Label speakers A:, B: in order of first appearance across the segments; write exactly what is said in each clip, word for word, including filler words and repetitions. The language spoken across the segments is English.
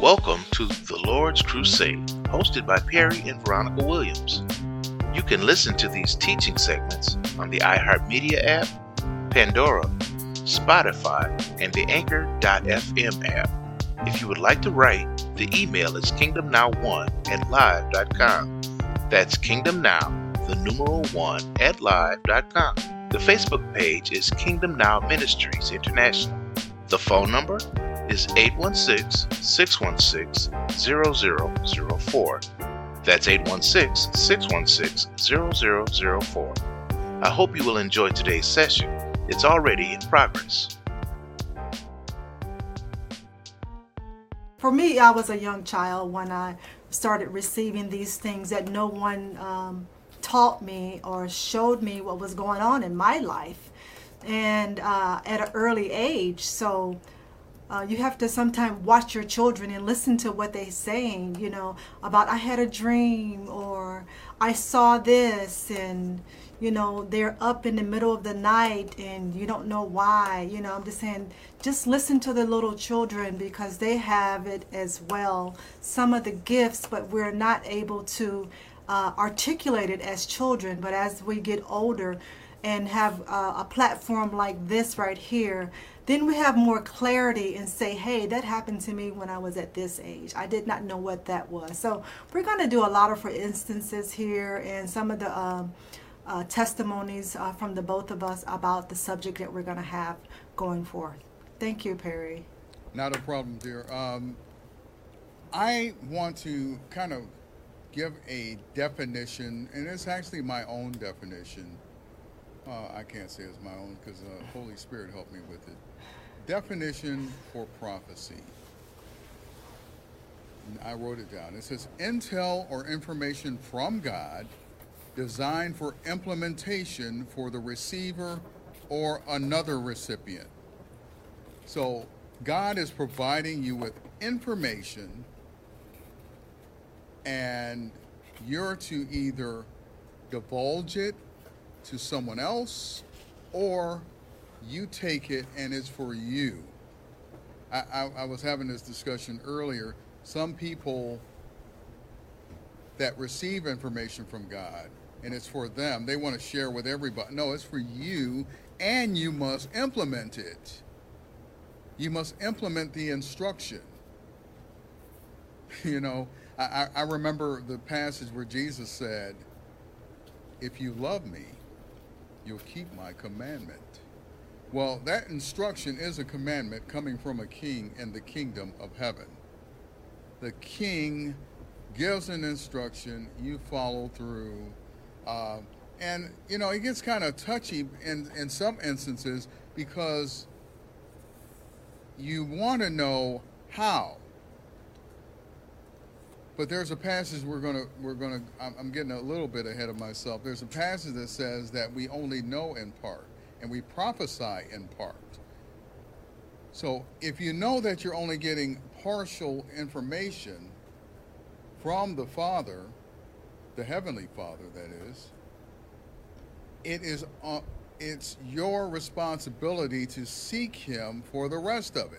A: Welcome to The Lord's Crusade, hosted by Perry and Veronica Williams. You can listen to these teaching segments on the iHeartMedia app, Pandora, Spotify, and the Anchor dot f m app. If you would like to write, the email is kingdom now one at live dot com. That's kingdomnow, the numeral one, at live dot com. The Facebook page is Kingdom Now Ministries International. The phone number is eight one six, six one six, zero zero zero four. That's eight one six, six one six, zero zero zero four. I hope you will enjoy today's session. It's already in progress.
B: For me, I was a young child when I started receiving these things that no one um, taught me or showed me what was going on in my life, and uh, at an early age. So uh, you have to sometimes watch your children and listen to what they're saying, you know, about I had a dream or I saw this, and you know, they're up in the middle of the night and you don't know why. You know, I'm just saying, just listen to the little children because they have it as well, some of the gifts, but we're not able to uh, articulate it as children. But as we get older and have uh, a platform like this right here, then we have more clarity and say, hey, that happened to me when I was at this age. I did not know what that was. So we're going to do a lot of for instances here and some of the um, Uh, testimonies uh, from the both of us about the subject that we're going to have going forth. Thank you, Perry.
C: Not a problem, dear. Um, I want to kind of give a definition, and it's actually my own definition. Uh, I can't say it's my own because the uh, Holy Spirit helped me with it. Definition for prophecy. I wrote it down. It says, intel or information from God designed for implementation for the receiver or another recipient. So God is providing you with information, and you're to either divulge it to someone else or you take it and it's for you. I, I, I was having this discussion earlier. Some people that receive information from God and it's for them, they want to share with everybody. No, it's for you, and you must implement it. You must implement the instruction. You know, I, I remember the passage where Jesus said, if you love me, you'll keep my commandment. Well, that instruction is a commandment coming from a king in the kingdom of heaven. The king gives an instruction, you follow through. Uh, and, you know, it gets kind of touchy in, in some instances because you want to know how. But there's a passage we're going to, we're going to, I'm, I'm getting a little bit ahead of myself. There's a passage that says that we only know in part and we prophesy in part. So if you know that you're only getting partial information from the Father, the Heavenly Father, that is, it is uh, it's your responsibility to seek Him for the rest of it.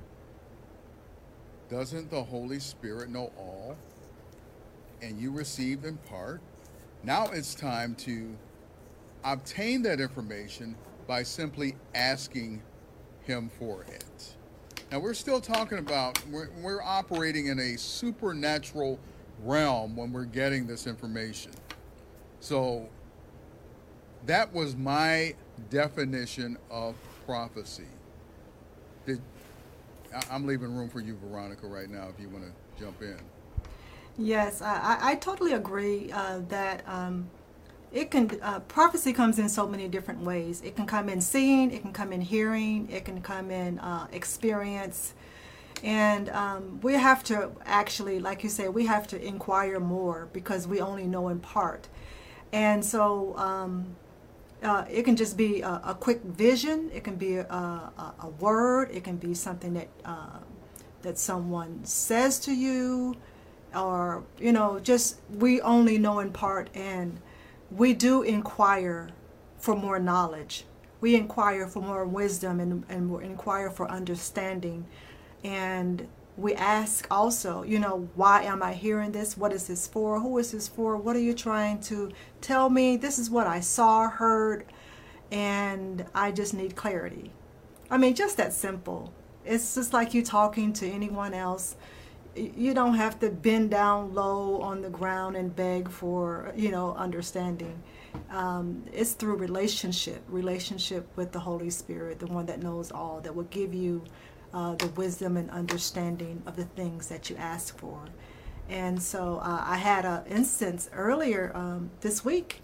C: Doesn't the Holy Spirit know all? And you received in part. Now it's time to obtain that information by simply asking Him for it. Now we're still talking about, we're, we're operating in a supernatural realm when we're getting this information. So that was my definition of prophecy. Did, I'm leaving room for you, Veronica, right now if you want to jump in.
B: Yes, I, I totally agree uh, that um, it can uh, prophecy comes in so many different ways. It can come in seeing, it can come in hearing, it can come in uh, experience. And um, we have to actually, like you said, we have to inquire more because we only know in part. And so um, uh, it can just be a, a quick vision. It can be a, a, a word. It can be something that uh, that someone says to you, or, you know, just we only know in part. And we do inquire for more knowledge. We inquire for more wisdom and, and we inquire for understanding. And we ask also, you know, why am I hearing this? What is this for? Who is this for? What are you trying to tell me? This is what I saw, heard, and I just need clarity. I mean, just that simple. It's just like you talking to anyone else. You don't have to bend down low on the ground and beg for, you know, understanding. Um, it's through relationship, relationship with the Holy Spirit, the one that knows all, that will give you uh, the wisdom and understanding of the things that you ask for. And so uh, I had an instance earlier um, this week.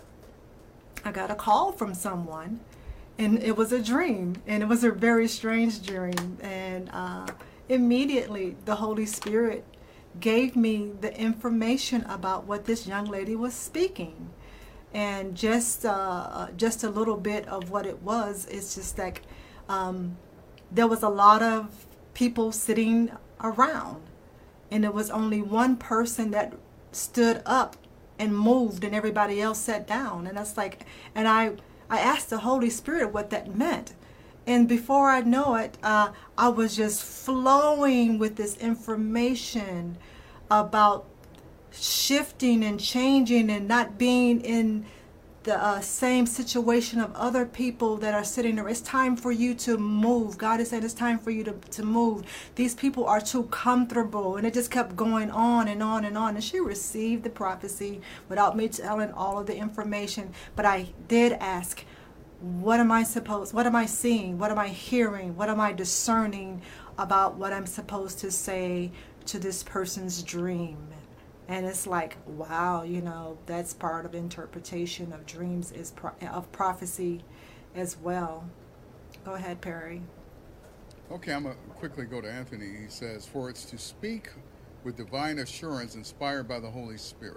B: I got a call from someone, and it was a dream, and it was a very strange dream. And uh, immediately the Holy Spirit gave me the information about what this young lady was speaking. And just uh, just a little bit of what it was. It's just like um, there was a lot of people sitting around, and there was only one person that stood up and moved, and everybody else sat down. And that's like, and I I asked the Holy Spirit what that meant. And before I know it, uh, I was just flowing with this information about shifting and changing and not being in the uh, same situation of other people that are sitting there. It's time for you to move. God is saying it's time for you to, to move. These people are too comfortable. And it just kept going on and on and on. And she received the prophecy without me telling all of the information. But I did ask, what am I supposed, what am I seeing? What am I hearing? What am I discerning about what I'm supposed to say to this person's dream? And it's like, wow, you know, that's part of interpretation of dreams, is pro- of prophecy as well. Go ahead, Perry.
C: Okay, I'm going to quickly go to Anthony. He says, for it's to speak with divine assurance inspired by the Holy Spirit.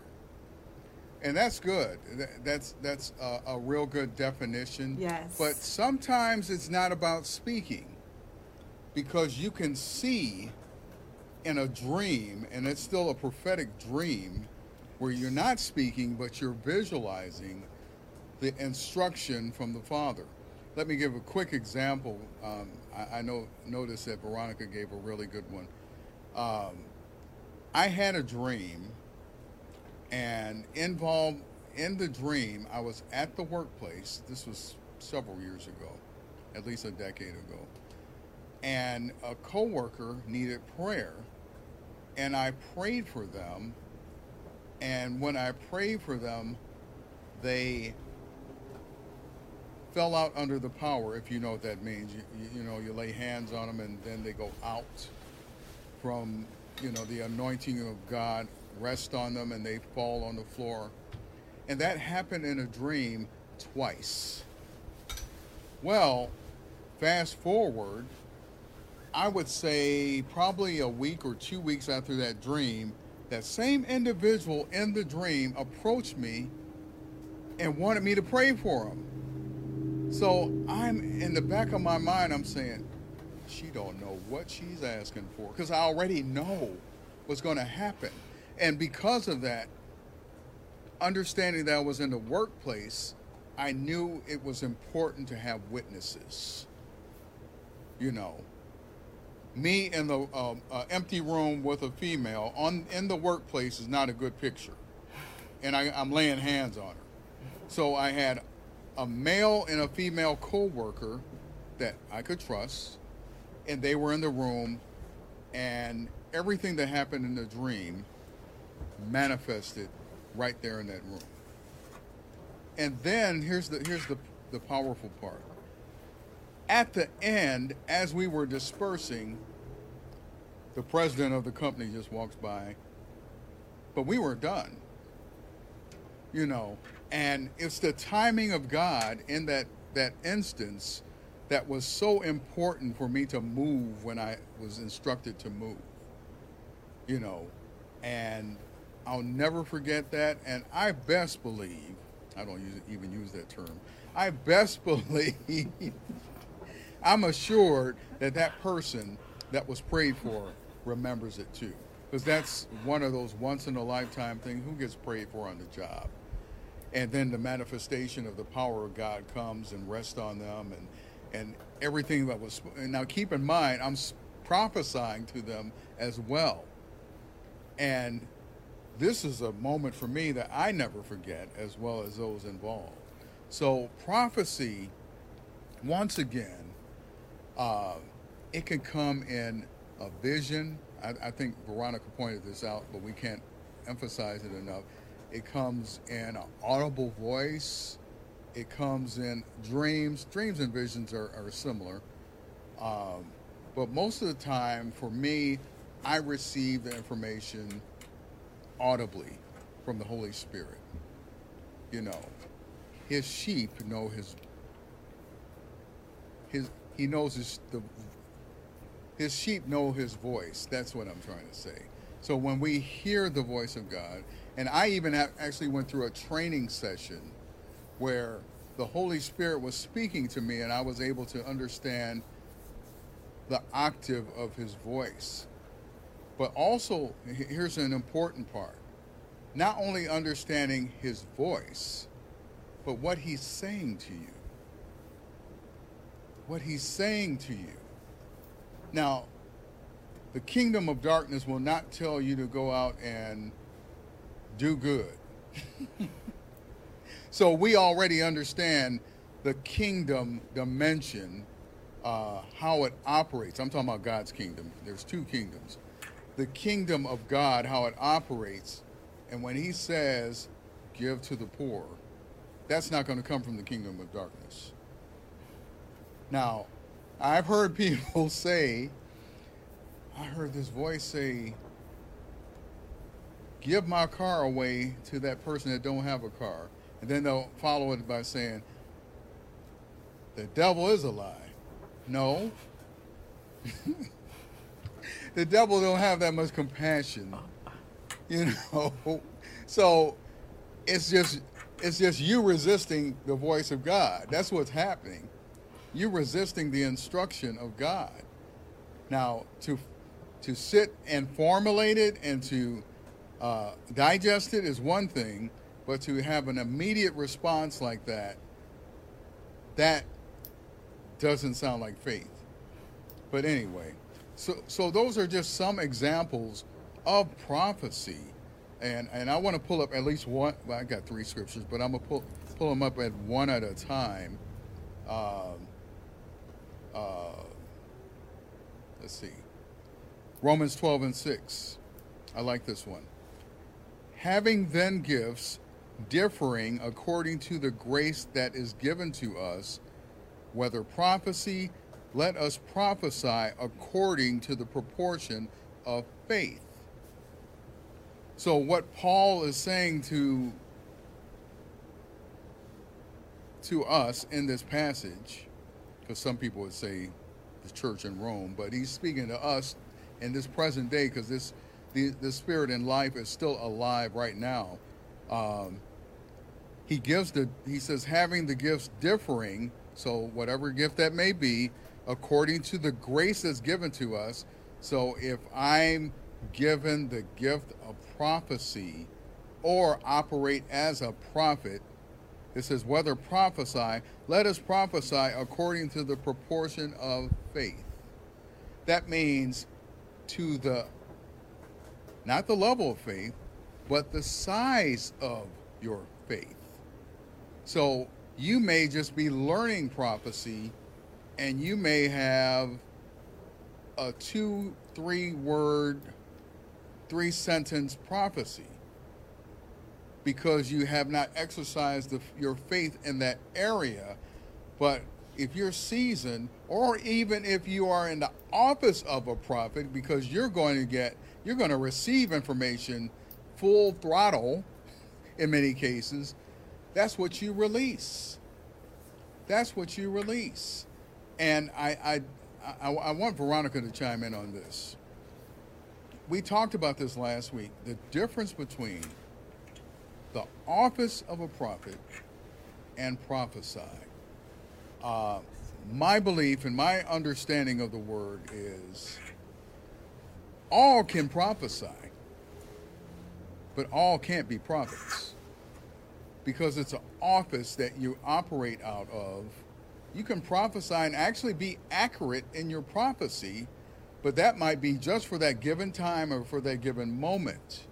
C: And that's good. That's that's a, a real good definition.
B: Yes.
C: But sometimes it's not about speaking, because you can see in a dream, and it's still a prophetic dream, where you're not speaking, but you're visualizing the instruction from the Father. Let me give a quick example. Um, I, I know noticed that Veronica gave a really good one. Um, I had a dream, and involved in the dream, I was at the workplace. This was several years ago, at least a decade ago. And a coworker needed prayer, and I prayed for them. And when I prayed for them, they fell out under the power, if you know what that means. You, you, you know, you lay hands on them, and then they go out from, you know, the anointing of God rest on them, and they fall on the floor. And that happened in a dream twice. Well, fast forward, I would say probably a week or two weeks after that dream, that same individual in the dream approached me and wanted me to pray for him. So I'm in the back of my mind, I'm saying, she don't know what she's asking for, because I already know what's going to happen. And because of that, understanding that I was in the workplace, I knew it was important to have witnesses. You know, me in the uh, uh, empty room with a female on in the workplace is not a good picture. And I, I'm laying hands on her. So I had a male and a female co-worker that I could trust, and they were in the room, and everything that happened in the dream manifested right there in that room. And then here's the here's the, the powerful part. At the end, as we were dispersing, the president of the company just walks by, but we were done. You know, and it's the timing of God in that, that instance that was so important for me to move when I was instructed to move. You know, and I'll never forget that. And I best believe, I don't use, even use that term, I best believe, I'm assured that that person that was prayed for remembers it too. Because that's one of those once in a lifetime things. Who gets prayed for on the job? And then the manifestation of the power of God comes and rests on them, and and everything that was. And now keep in mind, I'm prophesying to them as well. And this is a moment for me that I never forget, as well as those involved. So prophecy, once again, uh, it can come in a vision. I, I think Veronica pointed this out, but we can't emphasize it enough. It comes in an audible voice. It comes in dreams. Dreams and visions are, are similar. Um, but most of the time, for me, I receive the information audibly from the Holy Spirit. You know, his sheep know his, his he knows his, the, his sheep know his voice. That's what I'm trying to say. So when we hear the voice of God, and I even have, actually went through a training session where the Holy Spirit was speaking to me and I was able to understand the octave of his voice. But also, here's an important part. Not only understanding his voice, but what he's saying to you. What he's saying to you. Now, the kingdom of darkness will not tell you to go out and do good. So we already understand the kingdom dimension, uh, how it operates. I'm talking about God's kingdom. There's two kingdoms. The kingdom of God, how it operates, and when he says, give to the poor, that's not going to come from the kingdom of darkness. Now, I've heard people say, I heard this voice say, give my car away to that person that don't have a car. And then they'll follow it by saying, the devil is a lie. No. The devil don't have that much compassion, you know. So it's just it's just you resisting the voice of God. That's what's happening. You resisting the instruction of God. Now, to to sit and formulate it and to uh, digest it is one thing, but to have an immediate response like that, that doesn't sound like faith. But anyway. So, so those are just some examples of prophecy, and and I want to pull up at least one. Well, I got three scriptures, but I'm gonna pull pull them up at one at a time. Um, uh, let's see, Romans twelve and six. I like this one. Having then gifts differing according to the grace that is given to us, whether prophecy, let us prophesy according to the proportion of faith. So what Paul is saying to, to us in this passage, because some people would say the church in Rome, but he's speaking to us in this present day, because this the, the spirit in life is still alive right now. Um, he gives the he says having the gifts differing, so whatever gift that may be, according to the grace that's given to us. So if I'm given the gift of prophecy or operate as a prophet, it says, whether prophesy, let us prophesy according to the proportion of faith. That means to the, not the level of faith, but the size of your faith. So you may just be learning prophecy, and you may have a two, three word, three sentence prophecy because you have not exercised the, your faith in that area. But if you're seasoned, or even if you are in the office of a prophet, because you're going to get, you're going to receive information full throttle in many cases, that's what you release. That's what you release. And I, I, I, I want Veronica to chime in on this. We talked about this last week, the difference between the office of a prophet and prophesy. Uh, my belief and my understanding of the word is all can prophesy, but all can't be prophets, because it's an office that you operate out of. You can prophesy and actually be accurate in your prophecy, But that might be just for that given time or for that given moment.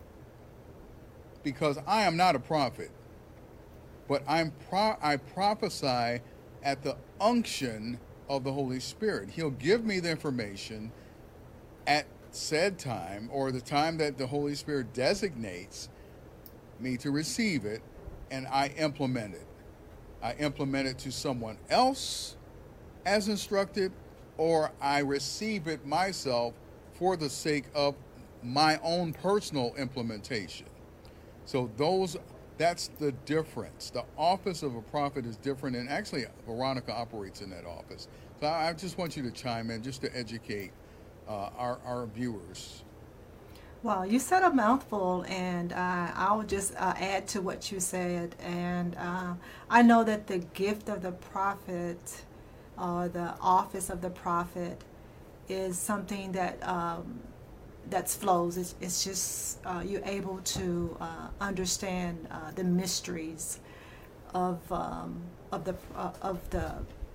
C: Because I am not a prophet, but I'm pro- I prophesy at the unction of the Holy Spirit. He'll give me the information at said time, or the time that the Holy Spirit designates me to receive it, and I implement it. I implement it to someone else as instructed, or I receive it myself for the sake of my own personal implementation. So those, that's the difference. The office of a prophet is different, and actually Veronica operates in that office. So I just want you to chime in just to educate uh, our, our viewers.
B: Well, you said a mouthful, and uh, I'll just uh, add to what you said. And uh, I know that the gift of the prophet, or the office of the prophet, is something that um, that flows. It's, it's just uh, you're able to uh, understand uh, the mysteries of um, of the uh, of the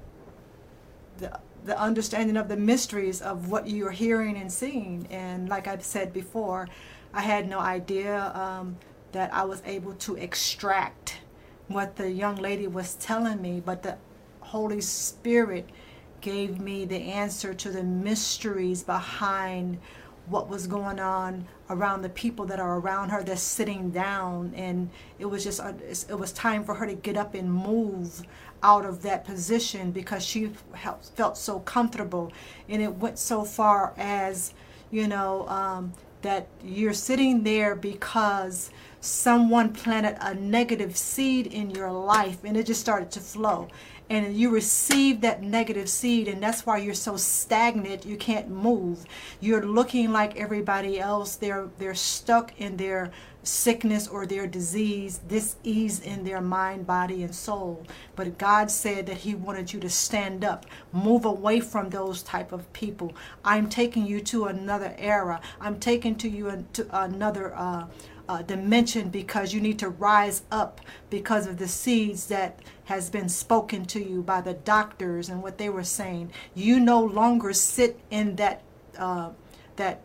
B: the the understanding of the mysteries of what you're hearing and seeing. And like I've said before, I had no idea um, that I was able to extract what the young lady was telling me, but the Holy Spirit gave me the answer to the mysteries behind what was going on around the people that are around her that's sitting down. And it was just it was time for her to get up and move out of that position, because she felt so comfortable. And it went so far as, you know, um, that you're sitting there because someone planted a negative seed in your life, and it just started to flow. And you received that negative seed, and that's why you're so stagnant. You can't move. You're looking like everybody else. They're they're stuck in their sickness or their disease, dis-ease in their mind, body, and soul. But God said that He wanted you to stand up, move away from those type of people. I'm taking you to another era. I'm taking to you to another uh, uh, dimension, because you need to rise up because of the seeds that has been spoken to you by the doctors and what they were saying. You no longer sit in that uh, that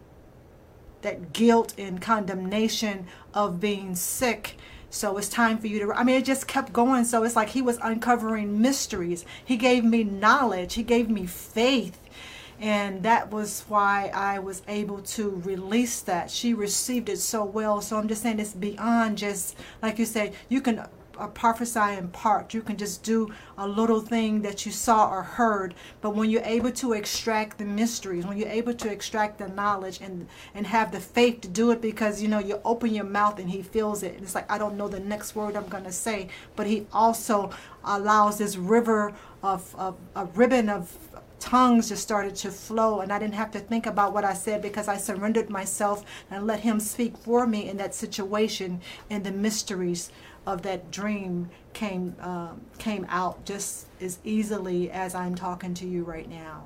B: that guilt and condemnation of being sick. So it's time for you to, I mean, it just kept going. So it's like He was uncovering mysteries. He gave me knowledge. He gave me faith. And that was why I was able to release that. She received it so well. So I'm just saying, it's beyond just, like you said, you can uh, prophesy in part. You can just do a little thing that you saw or heard. But when you're able to extract the mysteries, when you're able to extract the knowledge and and have the faith to do it, because, you know, you open your mouth and He feels it. And it's like, I don't know the next word I'm going to say. But He also allows this river of, of a ribbon of tongues just started to flow, and I didn't have to think about what I said, because I surrendered myself and let Him speak for me in that situation, and the mysteries of that dream came um, came out just as easily as I'm talking to you right now.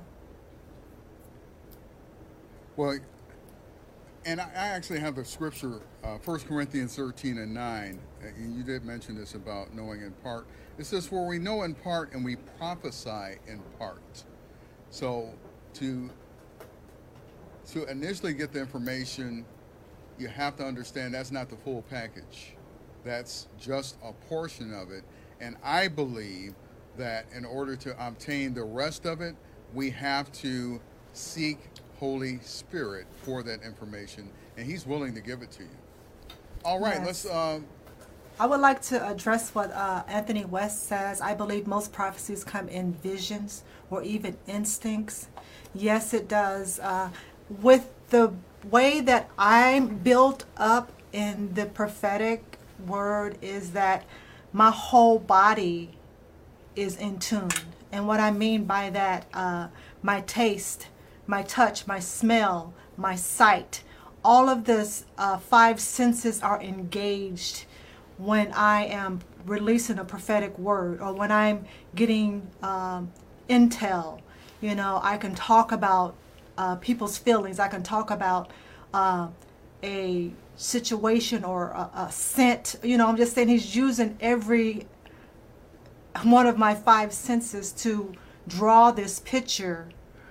C: Well, and I actually have the scripture, uh, First Corinthians thirteen and nine, and you did mention this about knowing in part. It says, for we know in part and we prophesy in part. So to to initially get the information, you have to understand that's not the full package. That's just a portion of it. And I believe that in order to obtain the rest of it, we have to seek Holy Spirit for that information, and He's willing to give it to you. All right, yes. let's... Uh,
B: I would like to address what uh, Anthony West says. I believe most prophecies come in visions or even instincts. Yes, it does. Uh, with the way that I'm built up in the prophetic word is that my whole body is in tune. And what I mean by that, uh, my taste, my touch, my smell, my sight, all of this uh, five senses are engaged when I am releasing a prophetic word, or when I'm getting um, intel. You know, I can talk about uh, people's feelings. I can talk about uh, a situation or a, a scent. You know, I'm just saying He's using every one of my five senses to draw this picture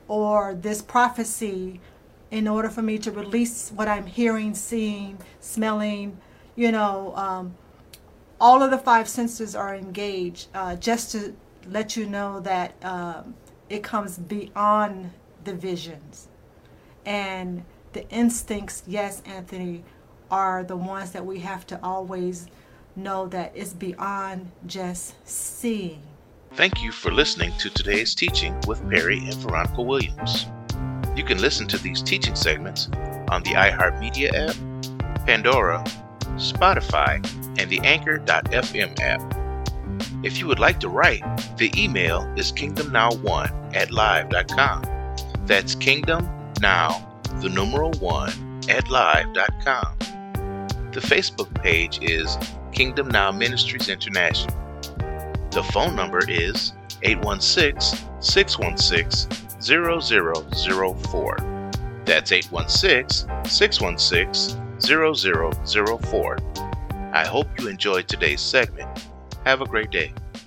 B: or this prophecy in order for me to release what I'm hearing, seeing, smelling, you know, um, all of the five senses are engaged, uh, just to let you know that um, it comes beyond the visions. And the instincts, yes, Anthony, are the ones that we have to always know that it's beyond just seeing.
A: Thank you for listening to today's teaching with Perry and Veronica Williams. You can listen to these teaching segments on the iHeartMedia app, Pandora, Spotify, and the Anchor dot f m app. If you would like to write, the email is kingdom now one at live dot com. That's kingdom now, the numeral one, at live dot com. The Facebook page is Kingdom Now Ministries International. The phone number is eight one six, six one six, zero zero zero four. That's eight one six, six one six, zero zero zero four. I hope you enjoyed today's segment. Have a great day.